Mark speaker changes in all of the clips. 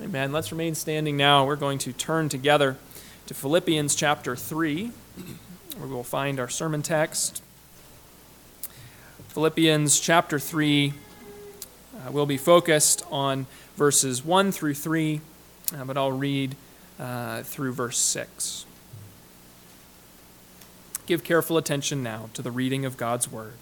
Speaker 1: Amen. Let's remain standing now. We're going to turn together to Philippians chapter 3, where we will find our sermon text. Philippians chapter 3 will be focused on verses 1 through 3, but I'll read through verse 6. Give careful attention now to the reading of God's word.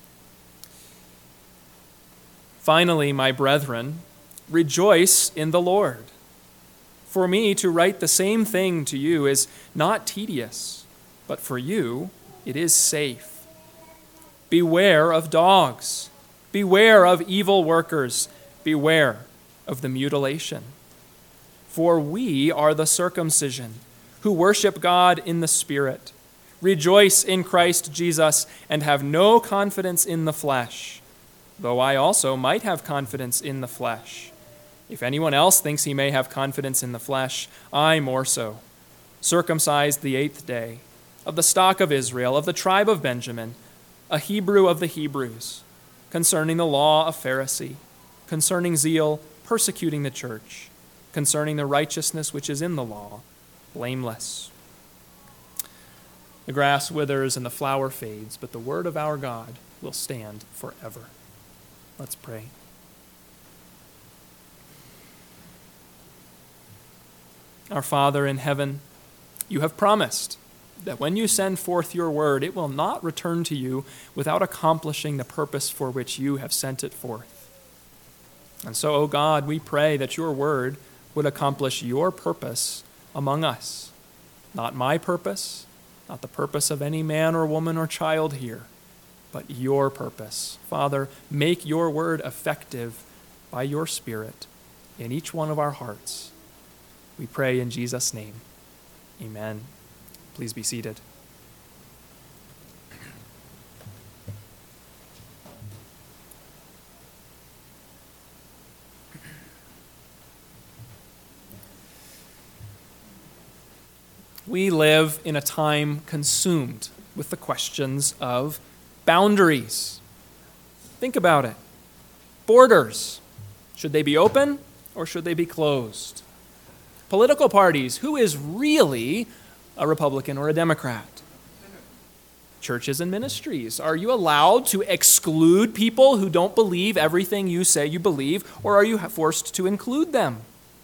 Speaker 1: Finally, my brethren, rejoice in the Lord. For me to write the same thing to you is not tedious, but for you it is safe. Beware of dogs. Beware of evil workers. Beware of the mutilation. For we are the circumcision, who worship God in the Spirit, rejoice in Christ Jesus, and have no confidence in the flesh, though I also might have confidence in the flesh. If anyone else thinks he may have confidence in the flesh, I more so. Circumcised the 8th day, of the stock of Israel, of the tribe of Benjamin, a Hebrew of the Hebrews, concerning the law a Pharisee, concerning zeal, persecuting the church, concerning the righteousness which is in the law, blameless. The grass withers and the flower fades, but the word of our God will stand forever. Let's pray. Our Father in heaven, you have promised that when you send forth your word, it will not return to you without accomplishing the purpose for which you have sent it forth. And so, O God, we pray that your word would accomplish your purpose among us. Not my purpose, not the purpose of any man or woman or child here, but your purpose. Father, make your word effective by your Spirit in each one of our hearts. We pray in Jesus' name. Amen. Please be seated. We live in a time consumed with the questions of boundaries. Think about it. Borders. Should they be open or should they be closed? Political parties. Who is really a Republican or a Democrat? Churches and ministries. Are you allowed to exclude people who don't believe everything you say you believe, or are you forced to include them?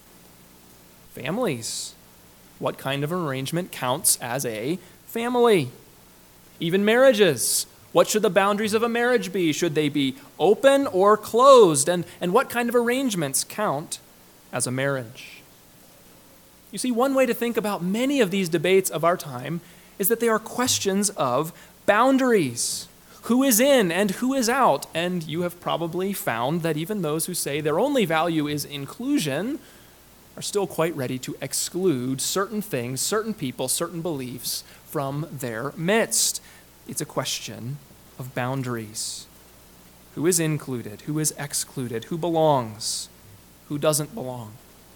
Speaker 1: Families. What kind of arrangement counts as a family? Even marriages. What should the boundaries of a marriage be? Should they be open or closed? And what kind of arrangements count as a marriage? You see, one way to think about many of these debates of our time is that they are questions of boundaries. Who is in and who is out? And you have probably found that even those who say their only value is inclusion are still quite ready to exclude certain things, certain people, certain beliefs from their midst. It's a question of boundaries. Who is included? Who is excluded? Who belongs? Who doesn't belong?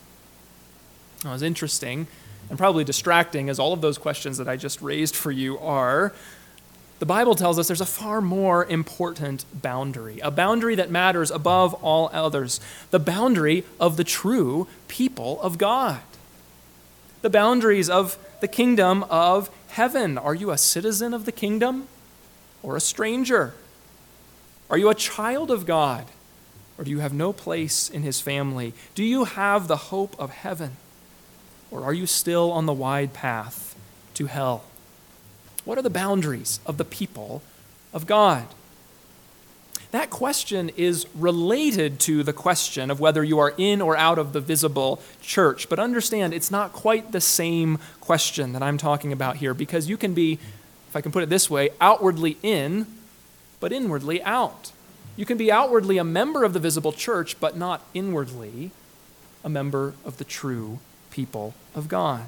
Speaker 1: Now, as interesting and probably distracting as all of those questions that I just raised for you are, the Bible tells us there's a far more important boundary, a boundary that matters above all others, the boundary of the true people of God, the boundaries of the kingdom of heaven. Are you a citizen of the kingdom or a stranger? Are you a child of God, or do you have no place in his family? Do you have the hope of heaven, or are you still on the wide path to hell? What are the boundaries of the people of God? That question is related to the question of whether you are in or out of the visible church. But understand, it's not quite the same question that I'm talking about here, because you can be, if I can put it this way, outwardly in, but inwardly out. You can be outwardly a member of the visible church, but not inwardly a member of the true people of God.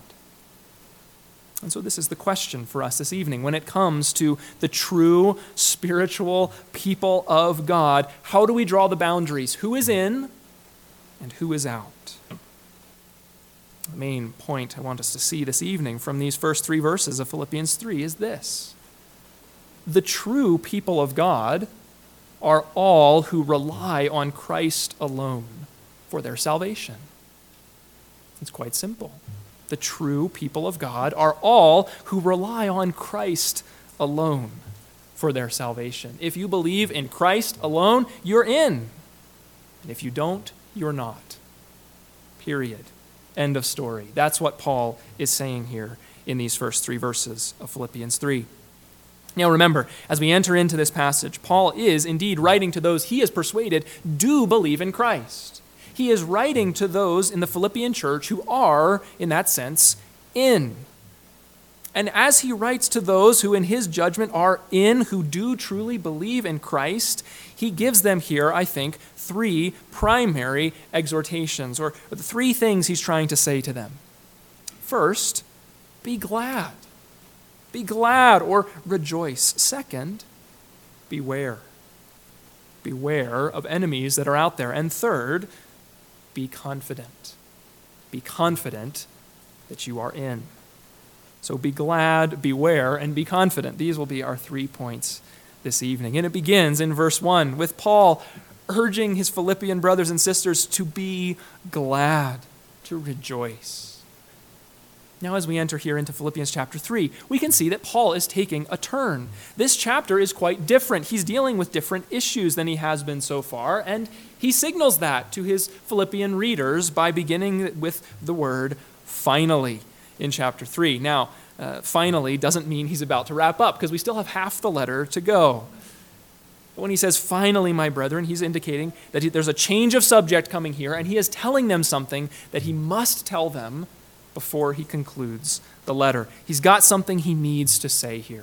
Speaker 1: And so this is the question for us this evening. When it comes to the true spiritual people of God, how do we draw the boundaries? Who is in and who is out? The main point I want us to see this evening from these first 3 verses of Philippians 3 is this. The true people of God are all who rely on Christ alone for their salvation. It's quite simple. The true people of God are all who rely on Christ alone for their salvation. If you believe in Christ alone, you're in. And if you don't, you're not. Period. End of story. That's what Paul is saying here in these first 3 verses of Philippians 3. Now remember, as we enter into this passage, Paul is indeed writing to those he has persuaded do believe in Christ. He is writing to those in the Philippian church who are, in that sense, in. And as he writes to those who in his judgment are in, who do truly believe in Christ, he gives them here, I think, 3 primary exhortations, or 3 things he's trying to say to them. First, be glad. Be glad or rejoice. Second, beware. Beware of enemies that are out there. And third, be confident. Be confident that you are in. So be glad, beware, and be confident. These will be our 3 points this evening. And it begins in verse 1 with Paul urging his Philippian brothers and sisters to be glad, to rejoice. Now, as we enter here into Philippians chapter 3, we can see that Paul is taking a turn. This chapter is quite different. He's dealing with different issues than he has been so far, and he signals that to his Philippian readers by beginning with the word finally in chapter 3. Now, finally doesn't mean he's about to wrap up, because we still have half the letter to go. But when he says, finally, my brethren, he's indicating that there's a change of subject coming here, and he is telling them something that he must tell them before he concludes the letter. He's got something he needs to say here.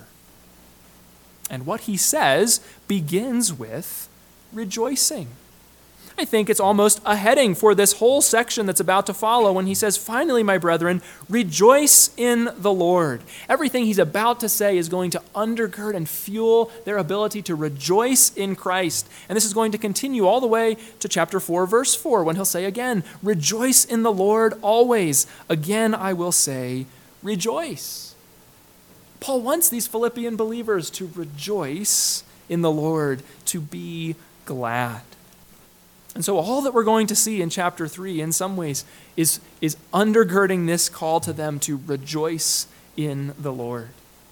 Speaker 1: And what he says begins with rejoicing. I think it's almost a heading for this whole section that's about to follow when he says, finally, my brethren, rejoice in the Lord. Everything he's about to say is going to undergird and fuel their ability to rejoice in Christ. And this is going to continue all the way to chapter 4, verse 4, when he'll say again, rejoice in the Lord always. Again, I will say, rejoice. Paul wants these Philippian believers to rejoice in the Lord, to be glad. And so all that we're going to see in chapter 3 in some ways is undergirding this call to them to rejoice in the Lord.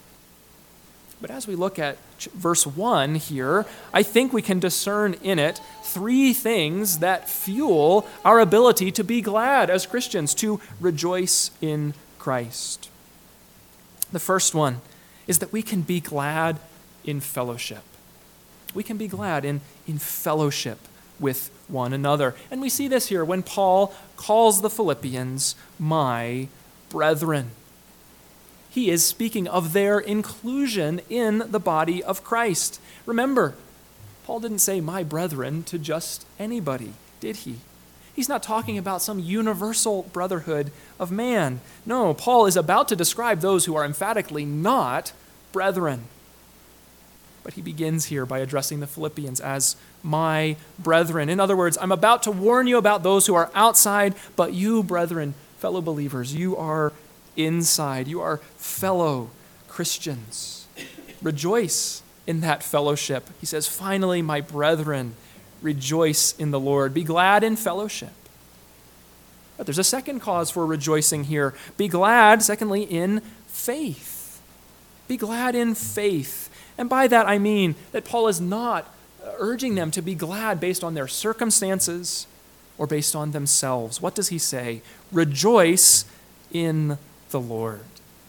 Speaker 1: But as we look at verse 1 here, I think we can discern in it 3 things that fuel our ability to be glad as Christians, to rejoice in Christ. The first one is that we can be glad in fellowship. We can be glad in fellowship with one another. And we see this here when Paul calls the Philippians my brethren. He is speaking of their inclusion in the body of Christ. Remember, Paul didn't say my brethren to just anybody, did he? He's not talking about some universal brotherhood of man. No, Paul is about to describe those who are emphatically not brethren. But he begins here by addressing the Philippians as my brethren. In other words, I'm about to warn you about those who are outside, but you, brethren, fellow believers, you are inside. You are fellow Christians. Rejoice in that fellowship. He says, finally, my brethren, rejoice in the Lord. Be glad in fellowship. But there's a second cause for rejoicing here. Be glad, secondly, in faith. Be glad in faith. And by that I mean that Paul is not urging them to be glad based on their circumstances or based on themselves. What does he say? Rejoice in the Lord.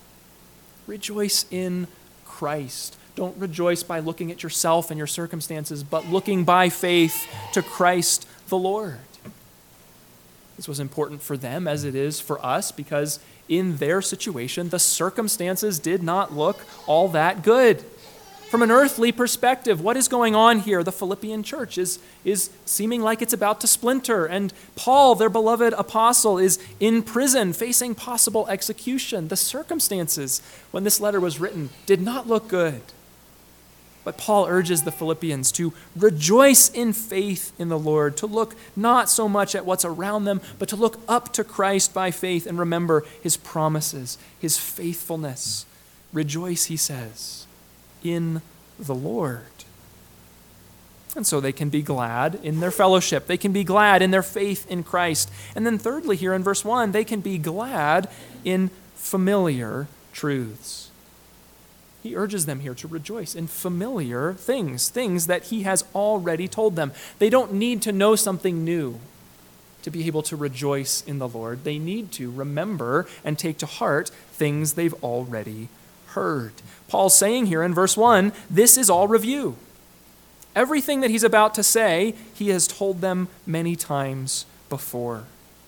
Speaker 1: Rejoice in Christ. Don't rejoice by looking at yourself and your circumstances, but looking by faith to Christ the Lord. This was important for them as it is for us, because in their situation, the circumstances did not look all that good. From an earthly perspective, what is going on here? The Philippian church is seeming like it's about to splinter. And Paul, their beloved apostle, is in prison facing possible execution. The circumstances when this letter was written did not look good. But Paul urges the Philippians to rejoice in faith in the Lord, to look not so much at what's around them, but to look up to Christ by faith and remember his promises, his faithfulness. Rejoice, he says, in the Lord. And so they can be glad in their fellowship. They can be glad in their faith in Christ. And then thirdly, here in verse 1, they can be glad in familiar truths. He urges them here to rejoice in familiar things, things that he has already told them. They don't need to know something new to be able to rejoice in the Lord. They need to remember and take to heart things they've already heard. Paul's saying here in verse 1, this is all review. Everything that he's about to say, he has told them many times before.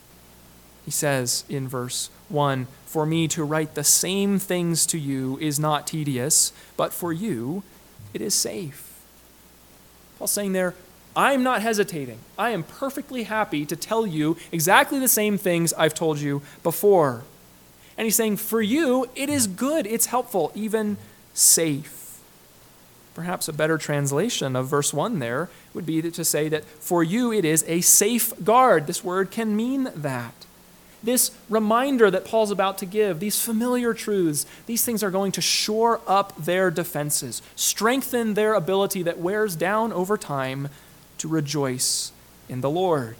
Speaker 1: He says in verse 1, "For me to write the same things to you is not tedious, but for you it is safe." Paul's saying there, I'm not hesitating. I am perfectly happy to tell you exactly the same things I've told you before. And he's saying, for you, it is good, it's helpful, even safe. Perhaps a better translation of verse 1 there would be to say that for you it is a safeguard. This word can mean that. This reminder that Paul's about to give, these familiar truths, these things are going to shore up their defenses, strengthen their ability that wears down over time to rejoice in the Lord.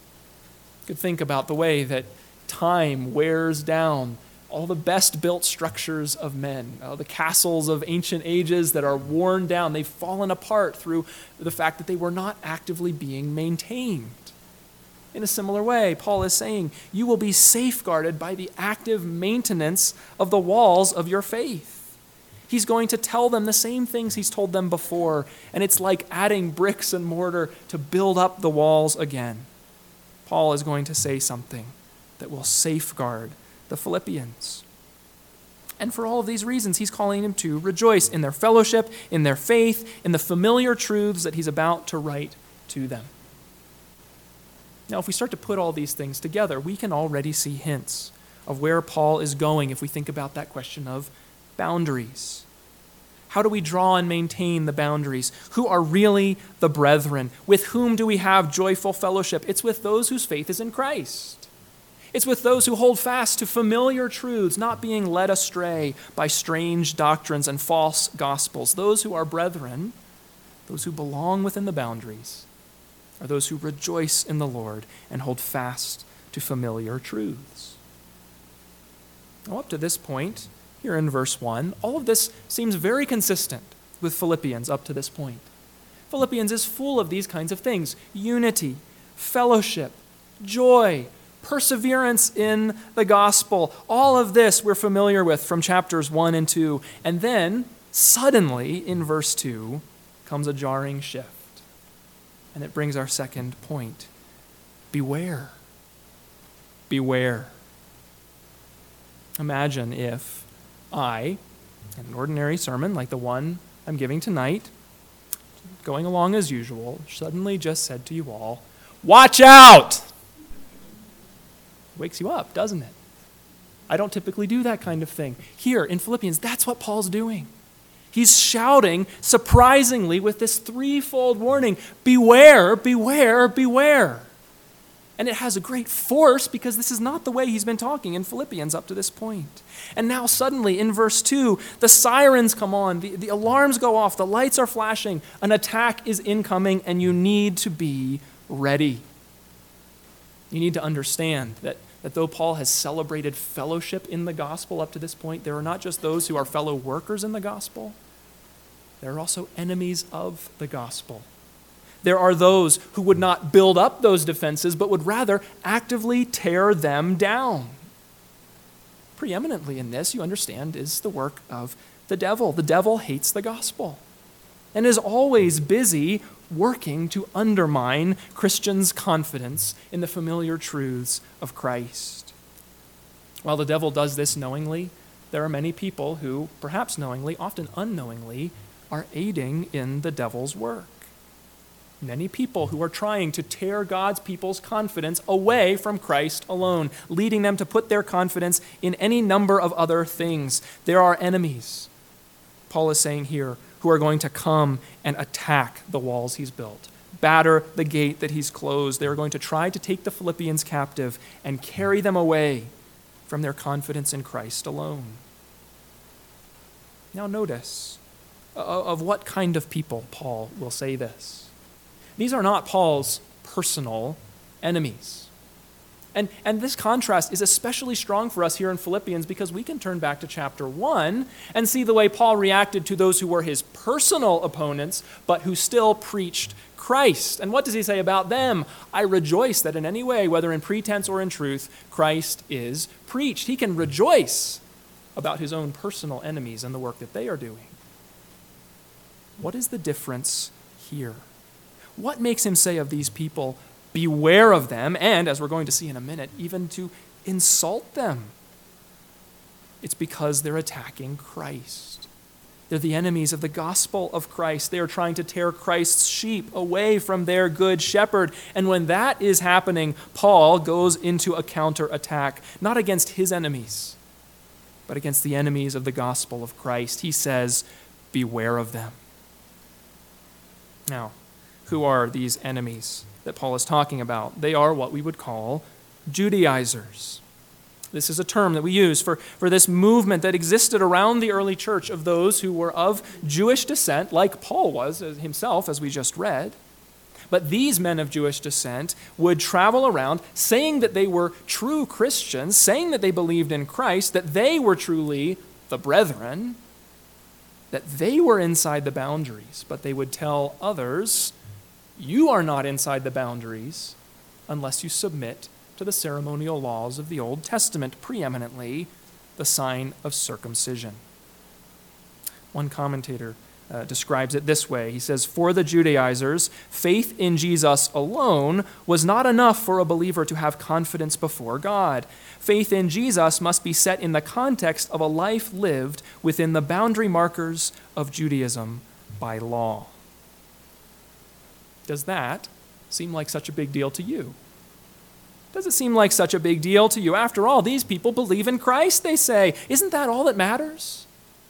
Speaker 1: You could think about the way that time wears down all the best built structures of men, the castles of ancient ages that are worn down. They've fallen apart through the fact that they were not actively being maintained. In a similar way, Paul is saying, you will be safeguarded by the active maintenance of the walls of your faith. He's going to tell them the same things he's told them before, and it's like adding bricks and mortar to build up the walls again. Paul is going to say something that will safeguard the Philippians. And for all of these reasons, he's calling them to rejoice in their fellowship, in their faith, in the familiar truths that he's about to write to them. Now, if we start to put all these things together, we can already see hints of where Paul is going if we think about that question of boundaries. How do we draw and maintain the boundaries? Who are really the brethren? With whom do we have joyful fellowship? It's with those whose faith is in Christ. It's with those who hold fast to familiar truths, not being led astray by strange doctrines and false gospels. Those who are brethren, those who belong within the boundaries, are those who rejoice in the Lord and hold fast to familiar truths. Now, up to this point, here in verse 1, all of this seems very consistent with Philippians up to this point. Philippians is full of these kinds of things: unity, fellowship, joy, perseverance in the gospel. All of this we're familiar with from chapters 1 and 2. And then, suddenly, in verse 2, comes a jarring shift. And it brings our second point. Beware. Beware. Imagine if I, in an ordinary sermon like the one I'm giving tonight, going along as usual, suddenly just said to you all, "Watch out!" Wakes you up, doesn't it? I don't typically do that kind of thing. Here in Philippians, that's what Paul's doing. He's shouting surprisingly with this threefold warning: beware, beware, beware. And it has a great force because this is not the way he's been talking in Philippians up to this point. And now suddenly in verse 2, the sirens come on, the alarms go off, the lights are flashing, an attack is incoming, and you need to be ready. You need to understand that though Paul has celebrated fellowship in the gospel up to this point, there are not just those who are fellow workers in the gospel, there are also enemies of the gospel. There are those who would not build up those defenses, but would rather actively tear them down. Preeminently in this, you understand, is the work of the devil. The devil hates the gospel and is always busy working to undermine Christians' confidence in the familiar truths of Christ. While the devil does this knowingly, there are many people who, perhaps knowingly, often unknowingly, are aiding in the devil's work. Many people who are trying to tear God's people's confidence away from Christ alone, leading them to put their confidence in any number of other things. There are enemies, Paul is saying here, who are going to come and attack the walls he's built, batter the gate that he's closed. They are going to try to take the Philippians captive and carry them away from their confidence in Christ alone. Now notice of what kind of people Paul will say this. These are not Paul's personal enemies. And this contrast is especially strong for us here in Philippians because we can turn back to chapter 1 and see the way Paul reacted to those who were his personal opponents, but who still preached Christ. And what does he say about them? I rejoice that in any way, whether in pretense or in truth, Christ is preached. He can rejoice about his own personal enemies and the work that they are doing. What is the difference here? What makes him say of these people, beware of them, and, as we're going to see in a minute, even to insult them? It's because they're attacking Christ. They're the enemies of the gospel of Christ. They are trying to tear Christ's sheep away from their good shepherd. And when that is happening, Paul goes into a counterattack, not against his enemies, but against the enemies of the gospel of Christ. He says, beware of them. Now, who are these enemies that Paul is talking about? They are what we would call Judaizers. This is a term that we use for this movement that existed around the early church of those who were of Jewish descent, like Paul was himself, as we just read. But these men of Jewish descent would travel around saying that they were true Christians, saying that they believed in Christ, that they were truly the brethren, that they were inside the boundaries, but they would tell others, you are not inside the boundaries unless you submit to the ceremonial laws of the Old Testament, preeminently the sign of circumcision. One commentator describes it this way. He says, for the Judaizers, faith in Jesus alone was not enough for a believer to have confidence before God. Faith in Jesus must be set in the context of a life lived within the boundary markers of Judaism by law. Does that seem like such a big deal to you? Does it seem like such a big deal to you? After all, these people believe in Christ, they say. Isn't that all that matters?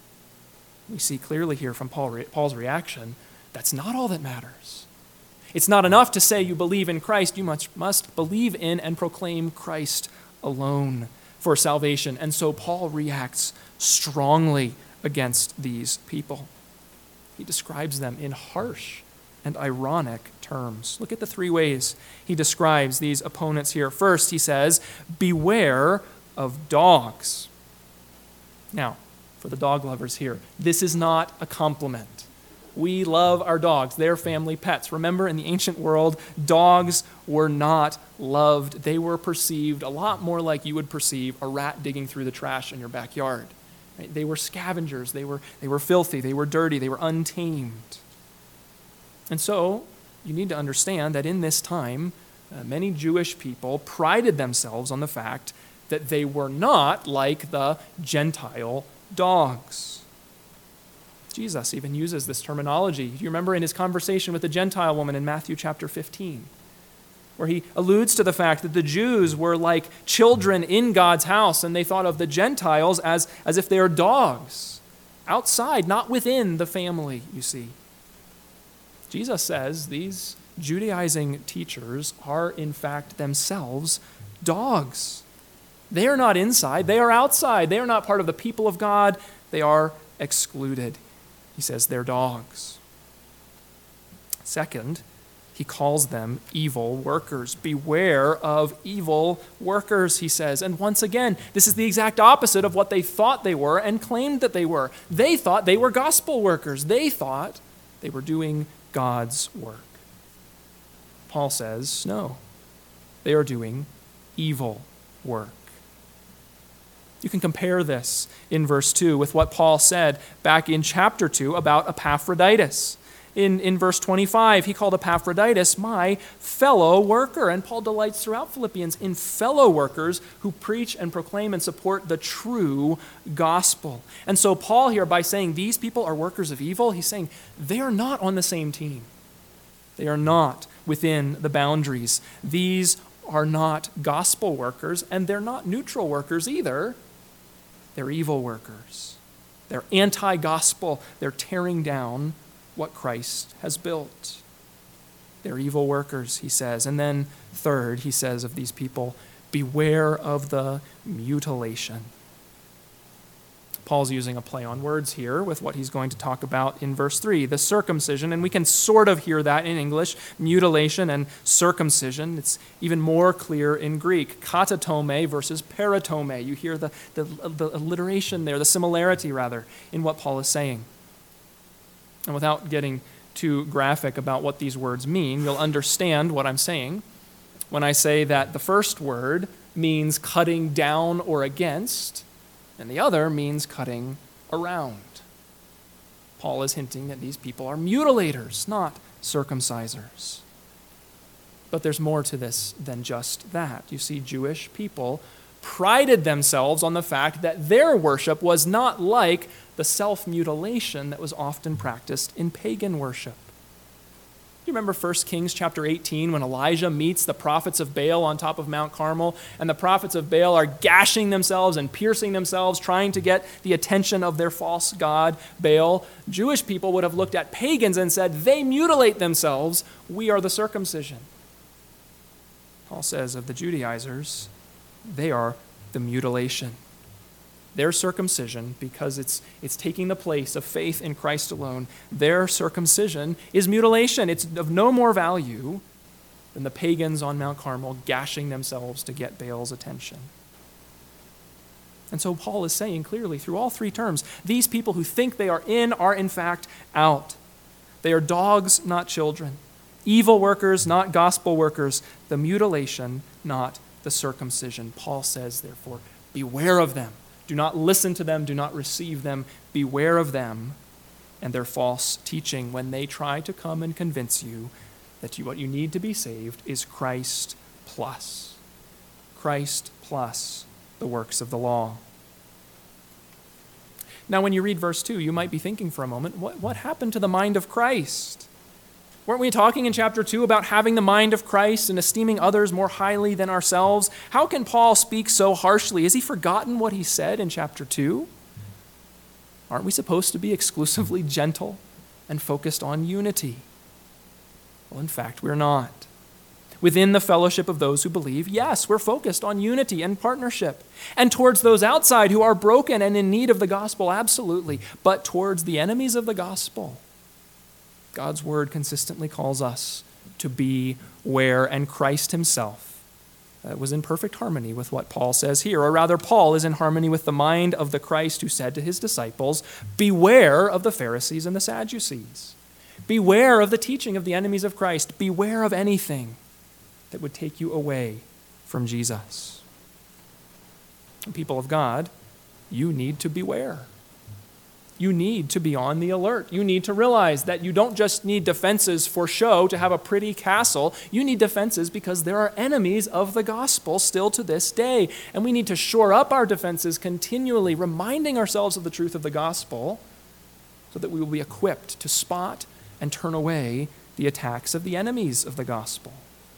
Speaker 1: We see clearly here from Paul's reaction, that's not all that matters. It's not enough to say you believe in Christ. You must believe in and proclaim Christ alone for salvation. And so Paul reacts strongly against these people. He describes them in harsh and ironic terms. Look at the three ways he describes these opponents here. First, he says, beware of dogs. Now, for the dog lovers here, this is not a compliment. We love our dogs. They're family pets. Remember, in the ancient world, dogs were not loved. They were perceived a lot more like you would perceive a rat digging through the trash in your backyard. Right? They were scavengers. They were filthy. They were dirty. They were untamed. And so, you need to understand that in this time, many Jewish people prided themselves on the fact that they were not like the Gentile dogs. Jesus even uses this terminology. Do you remember in his conversation with the Gentile woman in Matthew chapter 15, where he alludes to the fact that the Jews were like children in God's house, and they thought of the Gentiles as if they are dogs, outside, not within the family, you see. Jesus says these Judaizing teachers are in fact themselves dogs. They are not inside, they are outside. They are not part of the people of God. They are excluded. He says they're dogs. Second, he calls them evil workers. Beware of evil workers, he says. And once again, this is the exact opposite of what they thought they were and claimed that they were. They thought they were gospel workers. They thought they were doing God's work. Paul says, no, they are doing evil work. You can compare this in verse 2 with what Paul said back in chapter 2 about Epaphroditus. In verse 25, he called Epaphroditus my fellow worker. And Paul delights throughout Philippians in fellow workers who preach and proclaim and support the true gospel. And so Paul here, by saying these people are workers of evil, he's saying they are not on the same team. They are not within the boundaries. These are not gospel workers, and they're not neutral workers either. They're evil workers. They're anti-gospel. They're tearing down what Christ has built. They're evil workers, he says. And then third, he says of these people, beware of the mutilation. Paul's using a play on words here with what he's going to talk about in verse 3, the circumcision, and we can sort of hear that in English, mutilation and circumcision. It's even more clear in Greek, katatome versus peritome. You hear the alliteration there, the similarity rather, in what Paul is saying. And without getting too graphic about what these words mean, you'll understand what I'm saying when I say that the first word means cutting down or against, and the other means cutting around. Paul is hinting that these people are mutilators, not circumcisers. But there's more to this than just that. You see, Jewish people prided themselves on the fact that their worship was not like the self-mutilation that was often practiced in pagan worship. You remember 1 Kings chapter 18 when Elijah meets the prophets of Baal on top of Mount Carmel, and the prophets of Baal are gashing themselves and piercing themselves, trying to get the attention of their false god, Baal. Jewish people would have looked at pagans and said, they mutilate themselves, we are the circumcision. Paul says of the Judaizers, they are the mutilation. Their circumcision, because it's taking the place of faith in Christ alone, their circumcision is mutilation. It's of no more value than the pagans on Mount Carmel gashing themselves to get Baal's attention. And so Paul is saying clearly through all three terms, these people who think they are in fact out. They are dogs, not children. Evil workers, not gospel workers. The mutilation, not the circumcision. Paul says, therefore, beware of them. Do not listen to them. Do not receive them. Beware of them and their false teaching when they try to come and convince you that what you need to be saved is Christ plus. Christ plus the works of the law. Now, when you read verse 2, you might be thinking for a moment, what happened to the mind of Christ? Weren't we talking in chapter 2 about having the mind of Christ and esteeming others more highly than ourselves? How can Paul speak so harshly? Has he forgotten what he said in chapter 2? Aren't we supposed to be exclusively gentle and focused on unity? Well, in fact, we're not. Within the fellowship of those who believe, yes, we're focused on unity and partnership. And towards those outside who are broken and in need of the gospel, absolutely. But towards the enemies of the gospel, God's word consistently calls us to beware, and Christ himself was in perfect harmony with what Paul says here, or rather, Paul is in harmony with the mind of the Christ who said to his disciples, beware of the Pharisees and the Sadducees. Beware of the teaching of the enemies of Christ. Beware of anything that would take you away from Jesus. And people of God, you need to beware. You need to be on the alert. You need to realize that you don't just need defenses for show to have a pretty castle. You need defenses because there are enemies of the gospel still to this day. And we need to shore up our defenses continually, reminding ourselves of the truth of the gospel so that we will be equipped to spot and turn away the attacks of the enemies of the gospel.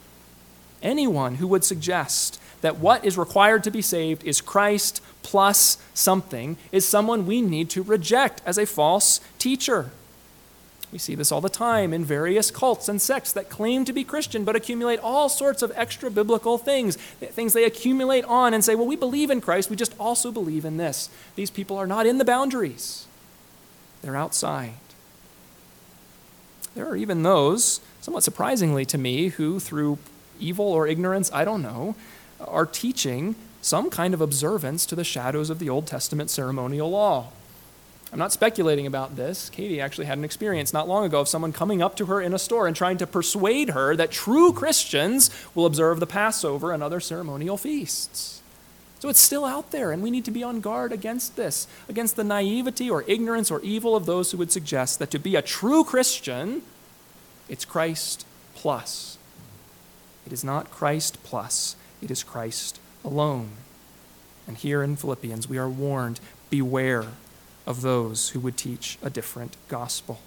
Speaker 1: Anyone who would suggest that what is required to be saved is Christ plus something is someone we need to reject as a false teacher. We see this all the time in various cults and sects that claim to be Christian but accumulate all sorts of extra biblical things they accumulate on and say, well, we believe in Christ, we just also believe in this. These people are not in the boundaries. They're outside. There are even those, somewhat surprisingly to me, who through evil or ignorance, I don't know, are teaching some kind of observance to the shadows of the Old Testament ceremonial law. I'm not speculating about this. Katie actually had an experience not long ago of someone coming up to her in a store and trying to persuade her that true Christians will observe the Passover and other ceremonial feasts. So it's still out there, and we need to be on guard against this, against the naivety or ignorance or evil of those who would suggest that to be a true Christian, it's Christ plus. It is not Christ plus. It is Christ alone. And here in Philippians, we are warned, beware of those who would teach a different gospel.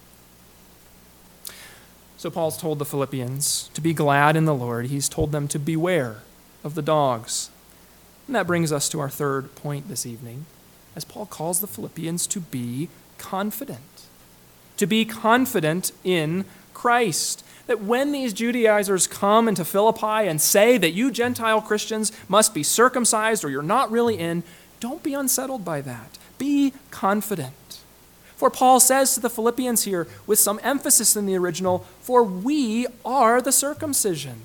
Speaker 1: So Paul's told the Philippians to be glad in the Lord. He's told them to beware of the dogs. And that brings us to our third point this evening, as Paul calls the Philippians to be confident. To be confident in Christ. That when these Judaizers come into Philippi and say that you Gentile Christians must be circumcised or you're not really in, Don't be unsettled by that. Be confident. For Paul says to the Philippians here, with some emphasis in the original, for we are the circumcision.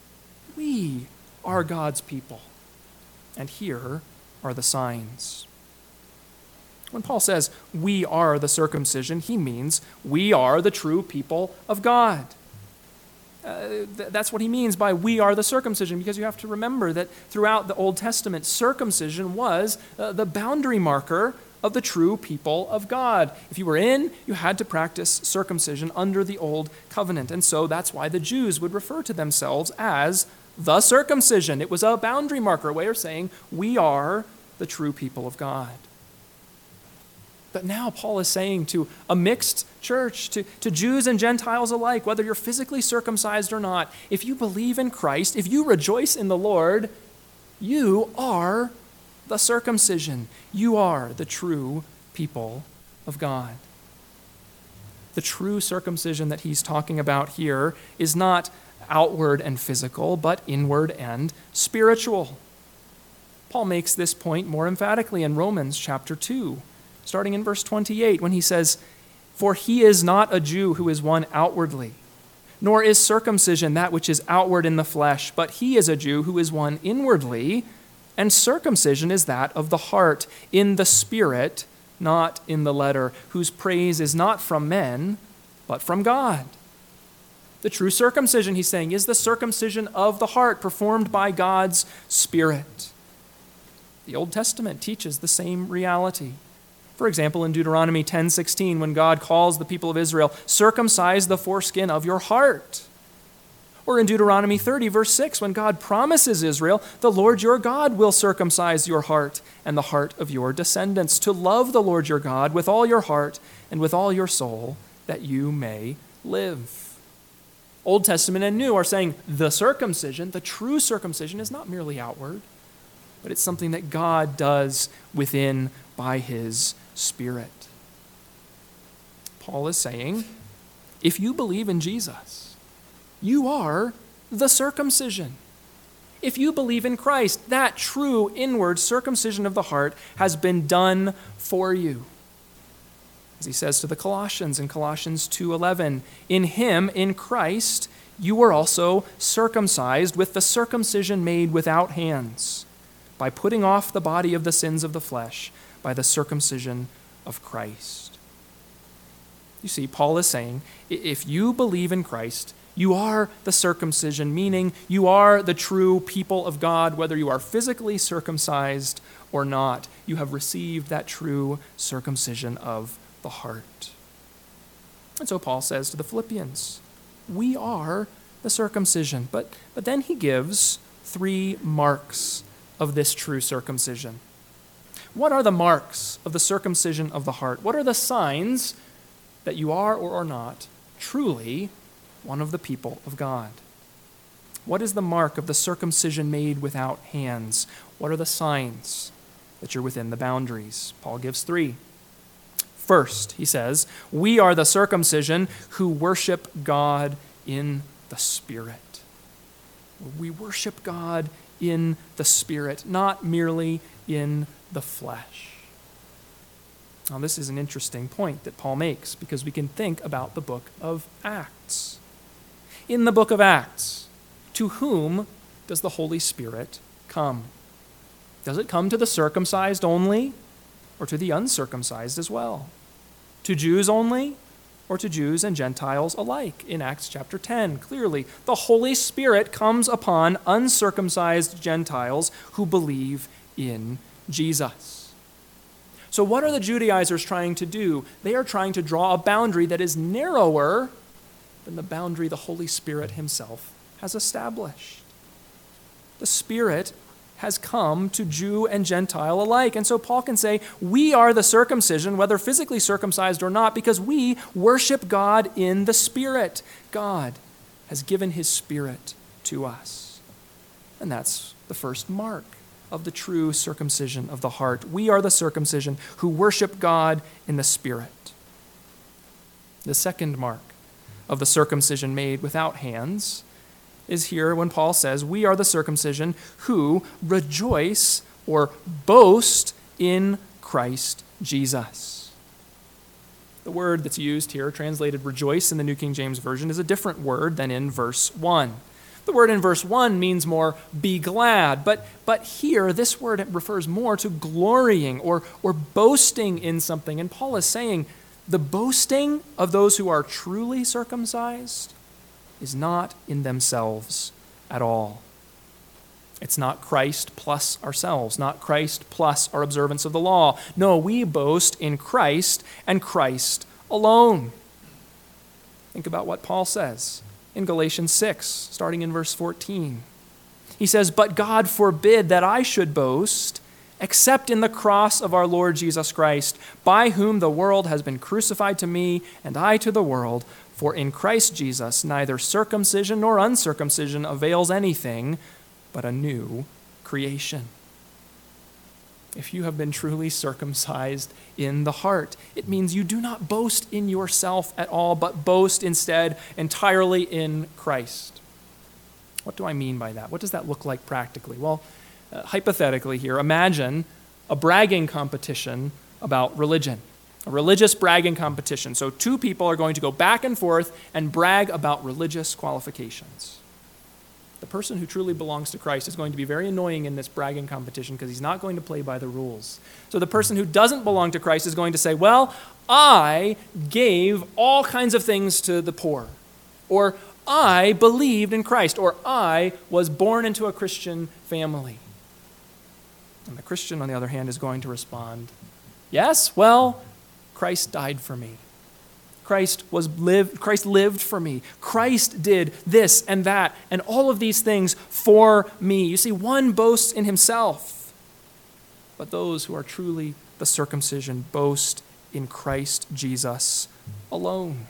Speaker 1: We are God's people. And here are the signs. When Paul says we are the circumcision, he means we are the true people of God. That's what he means by we are the circumcision, because you have to remember that throughout the Old Testament, circumcision was the boundary marker of the true people of God. If you were in, you had to practice circumcision under the Old Covenant. And so that's why the Jews would refer to themselves as the circumcision. It was a boundary marker, a way of saying we are the true people of God. But now Paul is saying to a mixed church, to Jews and Gentiles alike, whether you're physically circumcised or not, if you believe in Christ, if you rejoice in the Lord, you are the circumcision. You are the true people of God. The true circumcision that he's talking about here is not outward and physical, but inward and spiritual. Paul makes this point more emphatically in Romans chapter 2, starting in verse 28, when he says, "For he is not a Jew who is one outwardly, nor is circumcision that which is outward in the flesh, but he is a Jew who is one inwardly, and circumcision is that of the heart, in the spirit, not in the letter, whose praise is not from men, but from God." The true circumcision, he's saying, is the circumcision of the heart performed by God's Spirit. The Old Testament teaches the same reality. For example, in Deuteronomy 10:16, when God calls the people of Israel, circumcise the foreskin of your heart. Or in Deuteronomy 30, verse 6, when God promises Israel, the Lord your God will circumcise your heart and the heart of your descendants, to love the Lord your God with all your heart and with all your soul, that you may live. Old Testament and New are saying the circumcision, the true circumcision, is not merely outward, but it's something that God does within by his Spirit. Paul is saying, if you believe in Jesus, you are the circumcision. If you believe in Christ, that true inward circumcision of the heart has been done for you. As he says to the Colossians in Colossians 2:11, "In him, in Christ, you were also circumcised with the circumcision made without hands, by putting off the body of the sins of the flesh by the circumcision of Christ." You see, Paul is saying, if you believe in Christ, you are the circumcision, meaning you are the true people of God, whether you are physically circumcised or not. You have received that true circumcision of the heart. And so Paul says to the Philippians, we are the circumcision. But then he gives 3 marks of this true circumcision. What are the marks of the circumcision of the heart? What are the signs that you are or are not truly one of the people of God? What is the mark of the circumcision made without hands? What are the signs that you're within the boundaries? Paul gives 3. First, he says, we are the circumcision who worship God in the Spirit. We worship God in the Spirit, not merely in the flesh. Now, this is an interesting point that Paul makes, because we can think about the book of Acts. In the book of Acts, to whom does the Holy Spirit come? Does it come to the circumcised only, or to the uncircumcised as well? To Jews only, or to Jews and Gentiles alike? In Acts chapter 10, clearly, the Holy Spirit comes upon uncircumcised Gentiles who believe in Jesus. So what are the Judaizers trying to do? They are trying to draw a boundary that is narrower than the boundary the Holy Spirit himself has established. The Spirit has come to Jew and Gentile alike. And so Paul can say, we are the circumcision, whether physically circumcised or not, because we worship God in the Spirit. God has given his Spirit to us. And that's the first mark of the true circumcision of the heart. We are the circumcision who worship God in the Spirit. The second mark of the circumcision made without hands is here when Paul says, we are the circumcision who rejoice or boast in Christ Jesus. The word that's used here, translated rejoice in the New King James Version, is a different word than in verse 1. The word in verse 1 means more be glad, but here this word refers more to glorying or boasting in something. And Paul is saying the boasting of those who are truly circumcised is not in themselves at all. It's not Christ plus ourselves, not Christ plus our observance of the law. No, we boast in Christ and Christ alone. Think about what Paul says in Galatians 6, starting in verse 14. He says, "But God forbid that I should boast, except in the cross of our Lord Jesus Christ, by whom the world has been crucified to me, and I to the world. For in Christ Jesus neither circumcision nor uncircumcision avails anything, but a new creation." If you have been truly circumcised in the heart, it means you do not boast in yourself at all, but boast instead entirely in Christ. What do I mean by that? What does that look like practically? Well, hypothetically here, imagine a bragging competition about religion, a religious bragging competition. So two people are going to go back and forth and brag about religious qualifications. The person who truly belongs to Christ is going to be very annoying in this bragging competition because he's not going to play by the rules. So the person who doesn't belong to Christ is going to say, well, I gave all kinds of things to the poor, or I believed in Christ, or I was born into a Christian family. And the Christian, on the other hand, is going to respond, yes, well, Christ died for me. Christ lived for me. Christ did this and that and all of these things for me. You see, one boasts in himself, but those who are truly the circumcision boast in Christ Jesus alone.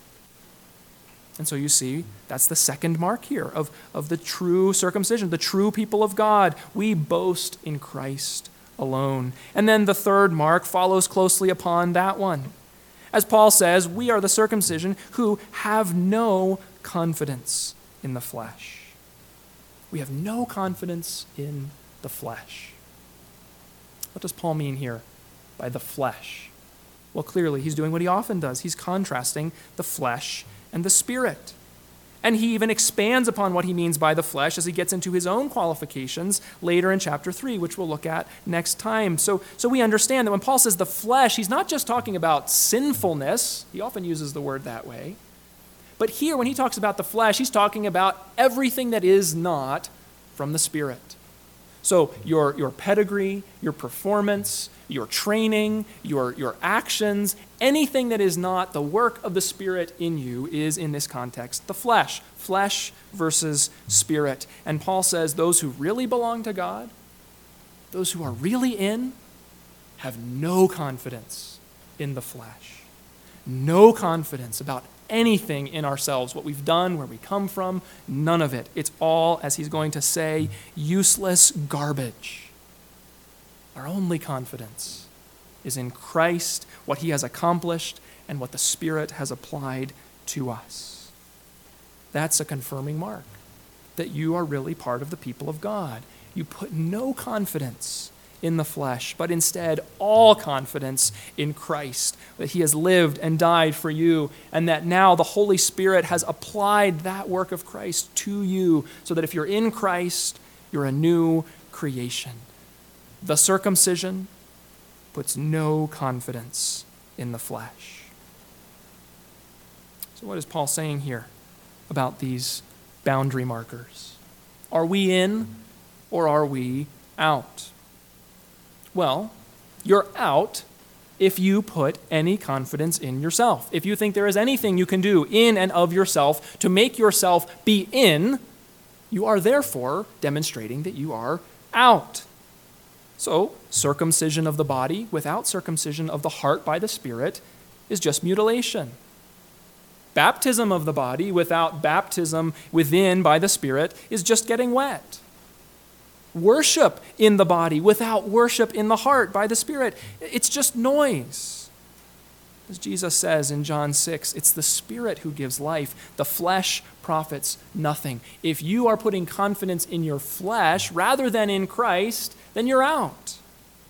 Speaker 1: And so you see, that's the second mark here of the true circumcision, the true people of God. We boast in Christ alone. And then the third mark follows closely upon that one. As Paul says, we are the circumcision who have no confidence in the flesh. We have no confidence in the flesh. What does Paul mean here by the flesh? Well, clearly, he's doing what he often does. He's contrasting the flesh and the Spirit. And he even expands upon what he means by the flesh as he gets into his own qualifications later in chapter 3, which we'll look at next time. So we understand that when Paul says the flesh, he's not just talking about sinfulness. He often uses the word that way. But here, when he talks about the flesh, he's talking about everything that is not from the Spirit. So your pedigree, your performance, your training, your actions, anything that is not the work of the Spirit in you is, in this context, the flesh. Flesh versus Spirit. And Paul says those who really belong to God, those who are really in, have no confidence in the flesh. No confidence about anything in ourselves, what we've done, where we come from, none of it. It's all, as he's going to say, useless garbage. Our only confidence is in Christ, what he has accomplished, and what the Spirit has applied to us. That's a confirming mark that you are really part of the people of God. You put no confidence in the flesh, but instead all confidence in Christ, that he has lived and died for you, and that now the Holy Spirit has applied that work of Christ to you, so that if you're in Christ, you're a new creation. The circumcision puts no confidence in the flesh. So what is Paul saying here about these boundary markers? Are we in or are we out? Well, you're out if you put any confidence in yourself. If you think there is anything you can do in and of yourself to make yourself be in, you are therefore demonstrating that you are out. So, circumcision of the body without circumcision of the heart by the Spirit is just mutilation. Baptism of the body without baptism within by the Spirit is just getting wet. Worship in the body without worship in the heart by the Spirit, it's just noise. As Jesus says in John 6, it's the Spirit who gives life. The flesh profits nothing. If you are putting confidence in your flesh rather than in Christ, then you're out.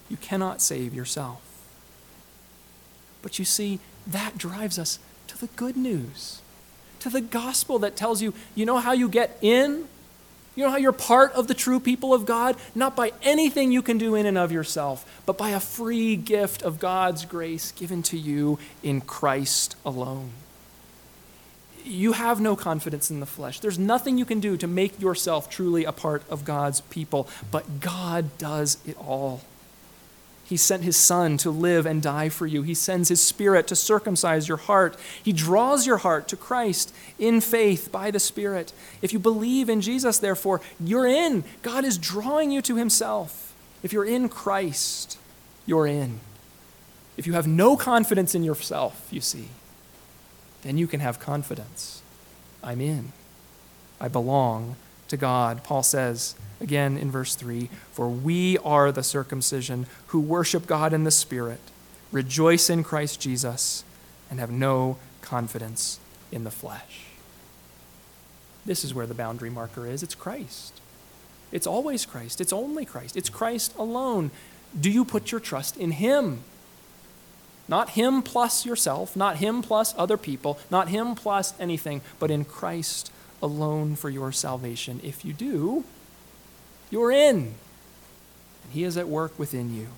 Speaker 1: You cannot save yourself. But you see, that drives us to the good news, to the gospel that tells you, you know how you get in? You know how you're part of the true people of God? Not by anything you can do in and of yourself, but by a free gift of God's grace given to you in Christ alone. You have no confidence in the flesh. There's nothing you can do to make yourself truly a part of God's people, but God does it all. He sent his Son to live and die for you. He sends his Spirit to circumcise your heart. He draws your heart to Christ in faith by the Spirit. If you believe in Jesus, therefore, you're in. God is drawing you to himself. If you're in Christ, you're in. If you have no confidence in yourself, you see, then you can have confidence. I'm in. I belong to God. Paul says, again in verse 3, for we are the circumcision who worship God in the Spirit, rejoice in Christ Jesus, and have no confidence in the flesh. This is where the boundary marker is. It's Christ. It's always Christ. It's only Christ. It's Christ alone. Do you put your trust in him? Not him plus yourself, not him plus other people, not him plus anything, but in Christ alone for your salvation. If you do, you're in, and he is at work within you.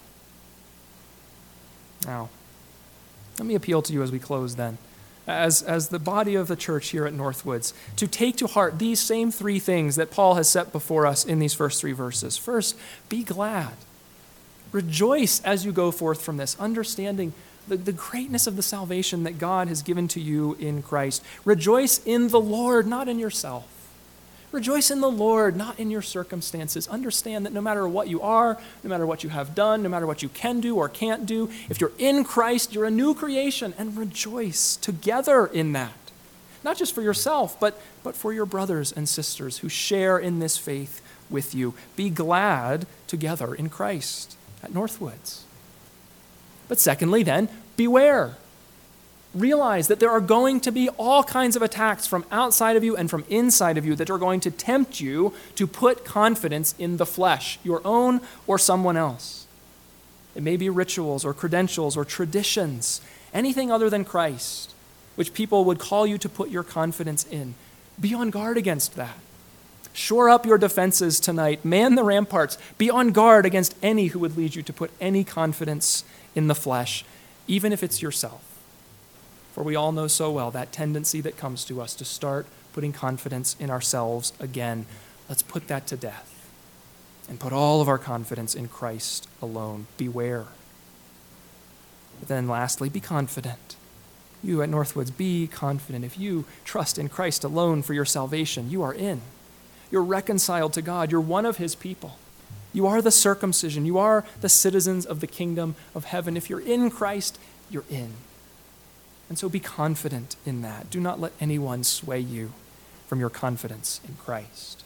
Speaker 1: Now, let me appeal to you as we close then, as the body of the church here at Northwoods, to take to heart these same three things that Paul has set before us in these first three verses. First, be glad. Rejoice as you go forth from this, understanding the greatness of the salvation that God has given to you in Christ. Rejoice in the Lord, not in yourself. Rejoice in the Lord, not in your circumstances. Understand that no matter what you are, no matter what you have done, no matter what you can do or can't do, if you're in Christ, you're a new creation, and rejoice together in that. Not just for yourself, but for your brothers and sisters who share in this faith with you. Be glad together in Christ at Northwoods. But secondly, then, beware. Realize that there are going to be all kinds of attacks from outside of you and from inside of you that are going to tempt you to put confidence in the flesh, your own or someone else. It may be rituals or credentials or traditions, anything other than Christ, which people would call you to put your confidence in. Be on guard against that. Shore up your defenses tonight. Man the ramparts. Be on guard against any who would lead you to put any confidence in the flesh, even if it's yourself. For we all know so well that tendency that comes to us to start putting confidence in ourselves again. Let's put that to death and put all of our confidence in Christ alone. Beware. But then lastly, be confident. You at Northwoods, be confident. If you trust in Christ alone for your salvation, you are in. You're reconciled to God. You're one of his people. You are the circumcision. You are the citizens of the kingdom of heaven. If you're in Christ, you're in. And so be confident in that. Do not let anyone sway you from your confidence in Christ.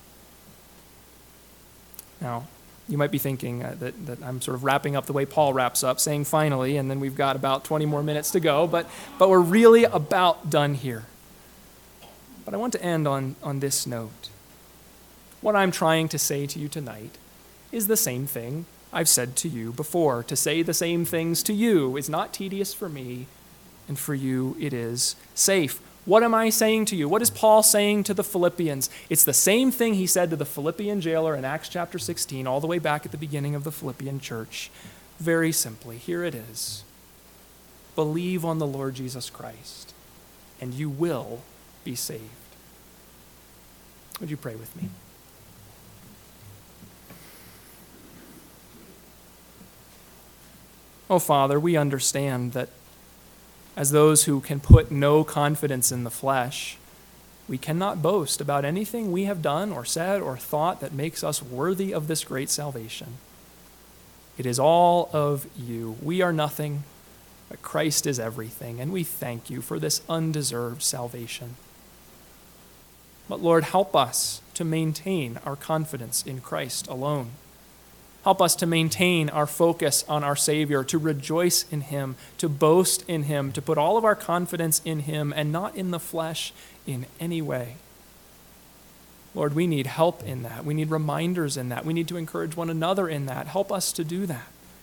Speaker 1: Now, you might be thinking that I'm sort of wrapping up the way Paul wraps up, saying finally, and then we've got about 20 more minutes to go, but we're really about done here. But I want to end on this note. What I'm trying to say to you tonight is the same thing I've said to you before. To say the same things to you is not tedious for me, and for you it is safe. What am I saying to you? What is Paul saying to the Philippians? It's the same thing he said to the Philippian jailer in Acts chapter 16, all the way back at the beginning of the Philippian church. Very simply, here it is. Believe on the Lord Jesus Christ, and you will be saved. Would you pray with me? Oh, Father, we understand that as those who can put no confidence in the flesh, we cannot boast about anything we have done or said or thought that makes us worthy of this great salvation. It is all of you. We are nothing, but Christ is everything, and we thank you for this undeserved salvation. But Lord, help us to maintain our confidence in Christ alone. Help us to maintain our focus on our Savior, to rejoice in him, to boast in him, to put all of our confidence in him and not in the flesh in any way. Lord, we need help in that. We need reminders in that. We need to encourage one another in that. Help us to do that.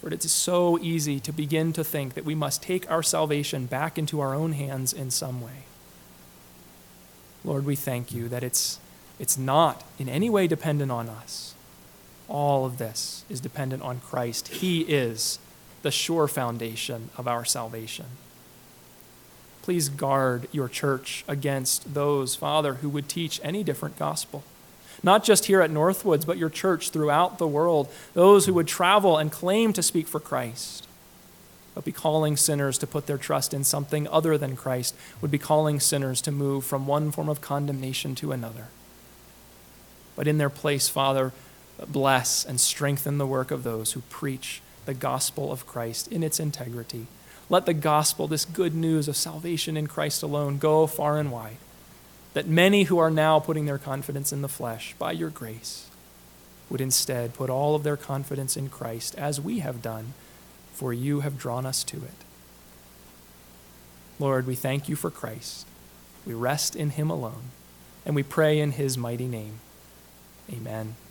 Speaker 1: For it is so easy to begin to think that we must take our salvation back into our own hands in some way. Lord, we thank you that it's not in any way dependent on us. All of this is dependent on Christ. He is the sure foundation of our salvation. Please guard your church against those, Father, who would teach any different gospel. Not just here at Northwoods, but your church throughout the world. Those who would travel and claim to speak for Christ, but be calling sinners to put their trust in something other than Christ, would be calling sinners to move from one form of condemnation to another. But in their place, Father, bless and strengthen the work of those who preach the gospel of Christ in its integrity. Let the gospel, this good news of salvation in Christ alone, go far and wide, that many who are now putting their confidence in the flesh, by your grace, would instead put all of their confidence in Christ, as we have done, for you have drawn us to it. Lord, we thank you for Christ. We rest in him alone, and we pray in his mighty name. Amen.